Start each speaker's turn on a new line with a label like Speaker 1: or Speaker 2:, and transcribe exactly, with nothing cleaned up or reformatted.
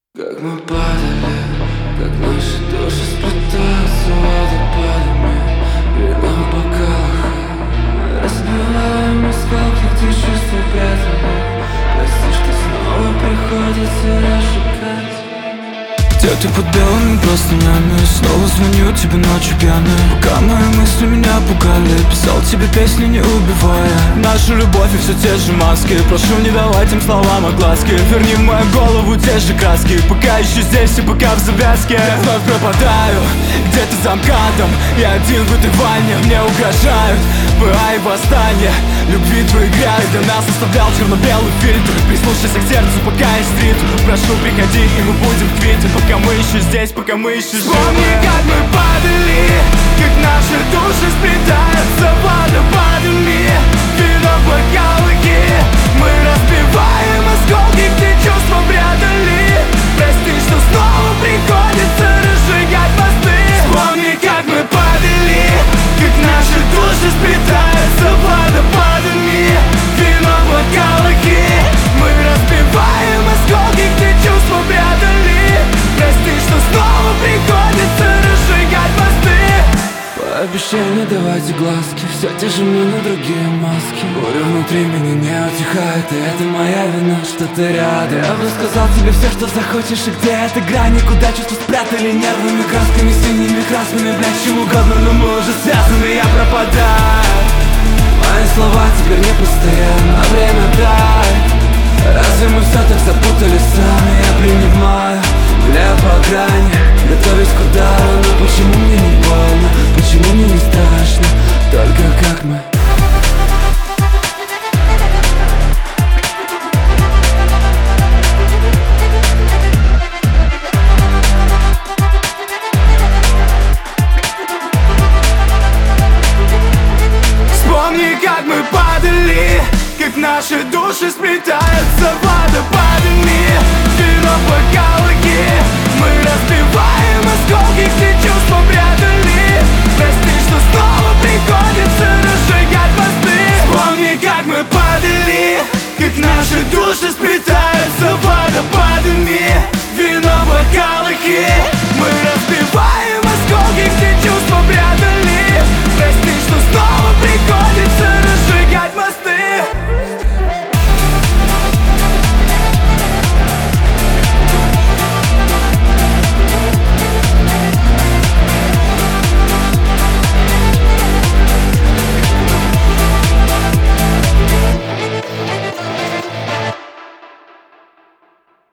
Speaker 1: Как мы падали, как наши души сплетаются водопадами, вино в бокалах. Мы разбиваем осколки, где чувства прятаны. Прости, что снова приходится разжигать. Где-то под белыми простынями снова звоню тебе ночью пьяный. Пока мои мысли меня пугали, писал тебе песни, не убивая нашу любовь и все те же маски. Прошу, не давать им словам огласки. Верни в мою голову те же краски. Пока еще здесь и пока в завязке. Я вновь пропадаю, где-то за МКАДом. Я один в этой ванне, мне угрожают ПА и восстание. Любви твои играют, для нас оставлял черно-белый фильтр. Прислушайся к сердцу, пока есть ритм. Прошу, приходи, и мы будем квиты. Пока мы еще здесь, пока мы еще живы. Вспомни, как мы падали, как наши души сплетаются водопадами. Вино в бокалыке, мы разбиваем осколки, где чувства прятали. Прости, что снова приходится разжигать мосты. Вспомни, как мы падали, как наши души сплетаются водопадами. Вино в бокалыке, мы разбиваем осколки, где чувства прятали. Прости, что снова приходится разжигать мосты. Пообещай не давать глазки, все те же мины, другие маски. Буря внутри меня не утихает, и это моя вина, что ты рядом. Я бы сказал тебе все, что захочешь, и где эта грань, и куда чувства спрятали нервными красками, синими красками, блядь, чем угодно, но мы уже связаны, я пропадаю. Мои слова теперь не постоянно, время дай. Разве мы все так запутались сами, я принимаю. Гуляю по грани, готовясь к удару. Но почему мне не больно, почему мне не страшно? Только как мы. Вспомни, как мы падали, как наши души сплетаются водопадами. Вино в бокалыке, мы разбиваем осколки, где чувства прятали. Прости, что снова приходится разжигать мосты. Вспомни, как мы падали, как наши души сплетаются водопадами. Вино в бокалыке, мы разбиваем осколки, где чувства прятали. Прости, что снова приходится